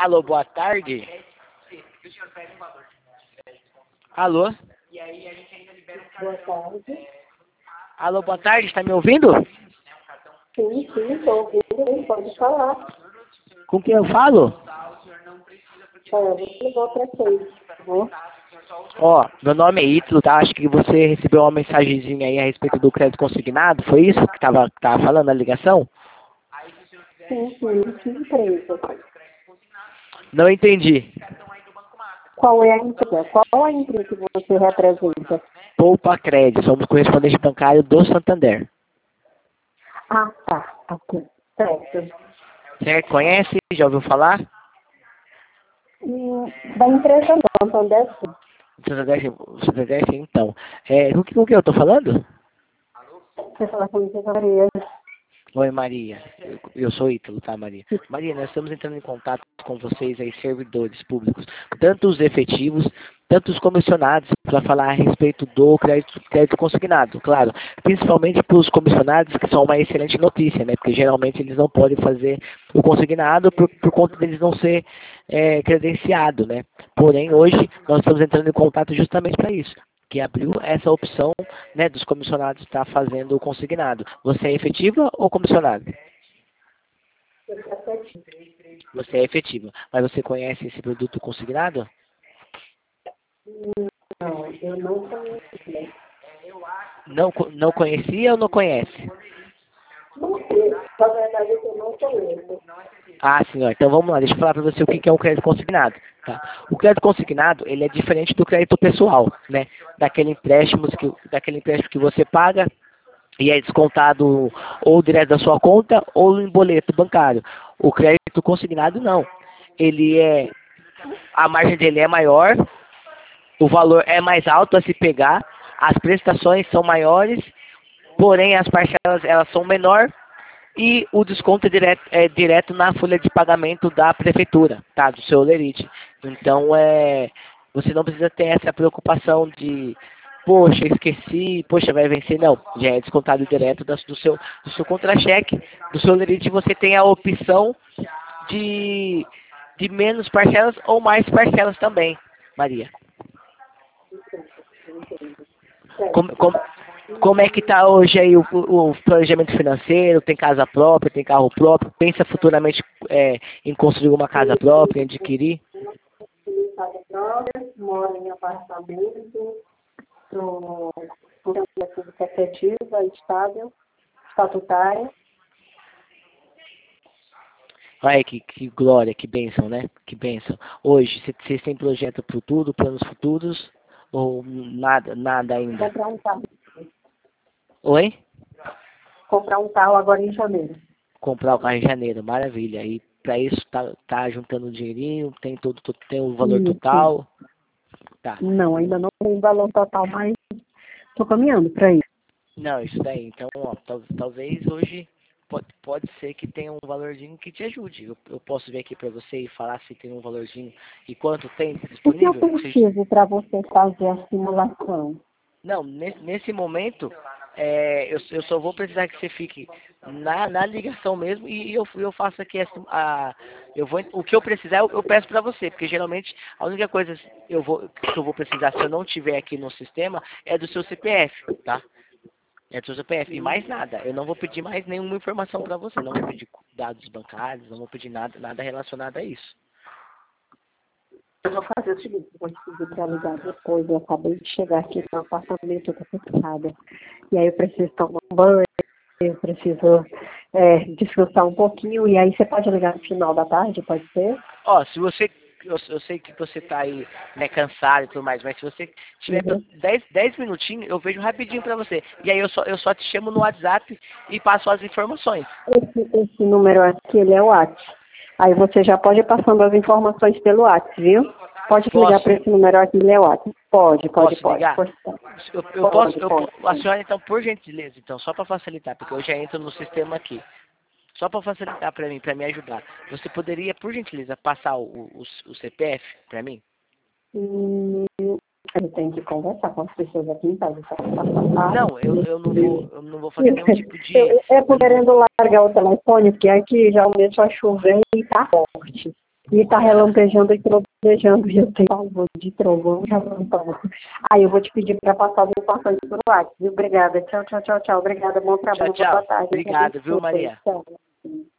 Alô, boa tarde. Alô? Boa tarde. Alô, boa tarde, está me ouvindo? Sim, estou ouvindo, pode falar. Com quem eu falo? Você ligou para quem? Por favor. Ó, meu nome é Ítalo, tá? Acho que você recebeu uma mensagenzinha aí a respeito do crédito consignado, foi isso que tava falando na ligação? Sim, que empresa? Não entendi. Qual é a empresa? Qual é a empresa que você representa? Poupa Crédito, somos correspondente bancário do Santander. Ah, tá. Ok. Certo. Certo? Conhece? Já ouviu falar? Da empresa não, Santander sim. Santander, sim, então. Com que eu tô falando? Você fala com a empresa Maria. Oi, Maria. Eu sou Ítalo, tá, Maria? Maria, nós estamos entrando em contato com vocês aí, servidores públicos, tanto os efetivos, tanto os comissionados, para falar a respeito do crédito consignado, claro. Principalmente para os comissionados, que são uma excelente notícia, né? Porque geralmente eles não podem fazer o consignado por conta deles não ser credenciado, né? Porém, hoje nós estamos entrando em contato justamente para isso, que abriu essa opção, né, dos comissionados estar fazendo o consignado. Você é efetiva ou comissionado? Você é efetiva. Mas você conhece esse produto consignado? Não, eu não conheço. Não conhecia ou não conhece? Não sei. Na verdade, eu não conheço. Ah, senhor. Então vamos lá. Deixa eu falar para você o que é um crédito consignado. Tá? O crédito consignado, ele é diferente do crédito pessoal, né? Daquele empréstimo que você paga e é descontado ou direto da sua conta ou em boleto bancário. O crédito consignado não. A margem dele é maior, o valor é mais alto a se pegar, as prestações são maiores, porém as parcelas elas são menor e o desconto é direto na folha de pagamento da prefeitura, tá? Do seu Olerite. Então você não precisa ter essa preocupação de poxa, esqueci, poxa, vai vencer, não. Já é descontado direto do seu contra-cheque, do seu Olerite, você tem a opção de, de menos parcelas ou mais parcelas também, Maria. Como, como, como é que está hoje aí o planejamento financeiro? Tem casa própria, tem carro próprio? Pensa futuramente em construir uma casa própria, em adquirir? Tenho casa própria, moro em apartamento, sou funcionária pública efetiva, estável, estatutária. Olha que glória, que bênção, né? Que bênção. Hoje, vocês têm projeto para tudo, planos futuros? Ou nada ainda? Comprar um carro. Oi? Comprar um carro agora em janeiro. Comprar o carro em janeiro, maravilha. E para isso tá juntando um dinheirinho, tem o valor Isso. total. Tá. Não, ainda não tem valor total, mas estou caminhando para isso. Não, isso daí. Então, ó, talvez hoje pode ser que tenha um valorzinho que te ajude. Eu posso vir aqui para você e falar se tem um valorzinho e quanto tem O que eu disponível. preciso para você fazer a simulação? Não, nesse momento, eu só vou precisar que você fique na ligação mesmo e eu faço aqui o que eu precisar eu peço para você, porque geralmente a única coisa que eu vou precisar se eu não tiver aqui no sistema é do seu CPF, tá? É do seu CPF e mais nada. Eu não vou pedir mais nenhuma informação para você, não vou pedir dados bancários, não vou pedir nada relacionado a isso. Eu vou fazer o seguinte, eu vou te pedir para ligar depois. Eu acabei de chegar aqui no apartamento, eu tô cansada. E aí eu preciso tomar um banho, eu preciso descansar um pouquinho. E aí você pode ligar no final da tarde, pode ser? Ó, se você eu sei que você tá aí, né, cansado e tudo mais, mas se você tiver Uhum. 10 minutinhos, eu vejo rapidinho pra você. E aí eu só te chamo no WhatsApp e passo as informações. Esse número aqui, ele é o WhatsApp. Aí você já pode ir passando as informações pelo WhatsApp, viu? Pode ligar Posso? para esse número aqui, ele é o WhatsApp. Pode. Posso ligar? Pode. A senhora, então, por gentileza, então, só para facilitar, porque eu já entro no sistema aqui. Só para facilitar para mim, para me ajudar. Você poderia, por gentileza, passar o CPF para mim? Eu tenho que conversar com as pessoas aqui em casa. Não, eu não vou fazer nenhum tipo de. Eu tô querendo largar o telefone, porque aqui realmente vai chover e tá forte. E tá relampejando e trovejando, e eu tenho pavor de trovão e relâmpago. Aí eu vou te pedir para passar as informações por WhatsApp, viu? Obrigada. Tchau, tchau, tchau, tchau. Obrigada, bom Tchau, trabalho, tchau. boa tarde. Obrigado, viu, Maria? Tchau.